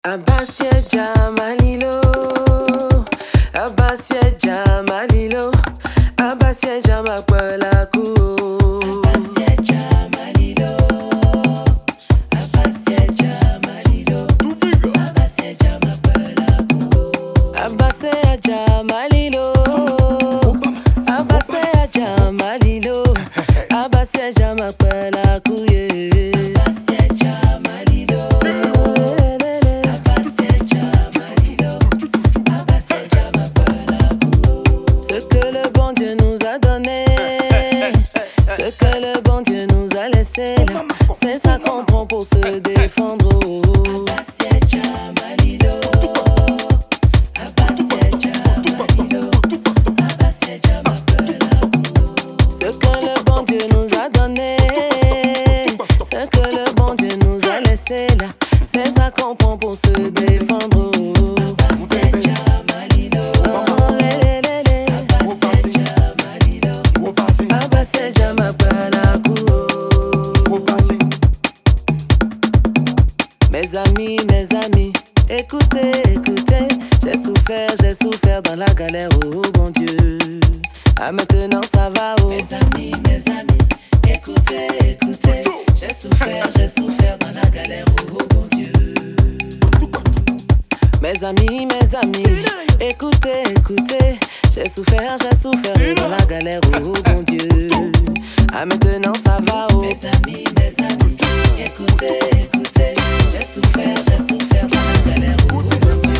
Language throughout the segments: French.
Abasia Jamalilo, Abasia Jamalilo, Abasia Jamakwelaku. Abasia Jamalilo, Abasia Jamalilo, Abasia Jamakwelaku. Abasia Jamalilo, Abasia Jamalilo, Abasia Jamakwelaku. C'est ça qu'on prend pour se défendre. Abasia Jamalilo, Abasia Jamalilo, Abasia Jamakwelaku. Ce que le bon Dieu nous a donné, ce que le bon Dieu nous a laissé là, c'est ça qu'on prend pour se défendre. Abasia Jamalilo, Abasia Jamalilo, Abasia Jamakwelaku. Mes amis, écoutez, j'ai souffert dans la galère, oh bon Dieu. Ah maintenant ça va, oh. Mes amis, écoutez, j'ai souffert dans la galère, oh bon Dieu. Mes amis, écoutez, j'ai souffert dans la galère, oh bon Dieu. Ah maintenant ça va, oh. Mes amis, écoutez, j'ai souffert dans la galère, oh bon Dieu.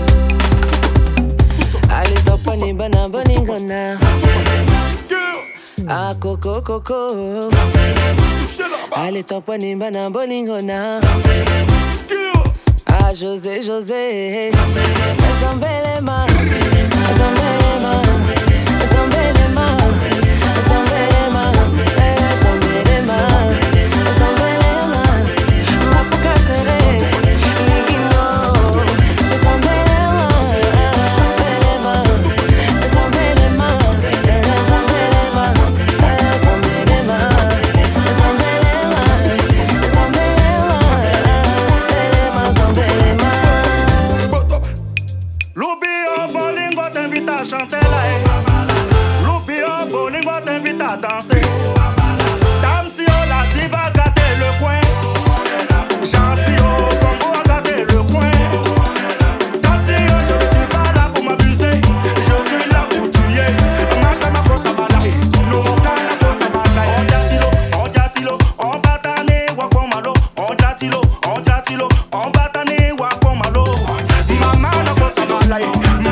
Allez topani bana boningona, ah coco, allez topani bana boningona, ah José, Zambelema, chanter là, Loubio Bolingo t'invite à danser. Dame si on la diva va gâter le coin. Jean si on Congo a gâté le coin. Dans si on je ne suis pas là pour m'abuser, je suis là pour tuer. Ma cama cosa balai, no cana cosa balai. On jatilo, on batane wa pomalo. On jatilo, on batane wa pomalo. Mama na cosa balai.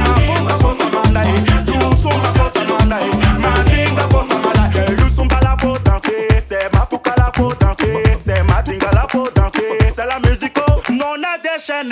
C'est la musique, non on a déchaîné,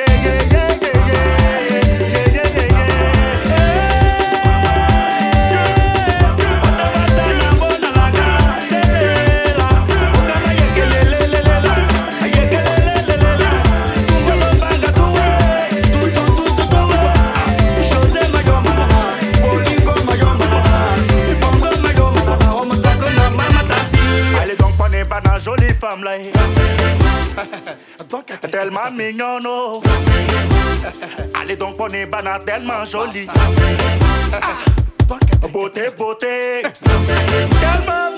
Allez donc prenez pas dans jolie femme là. Tellement mignonne, oh. Allez donc prenez banane tellement jolie. Beauté, tellement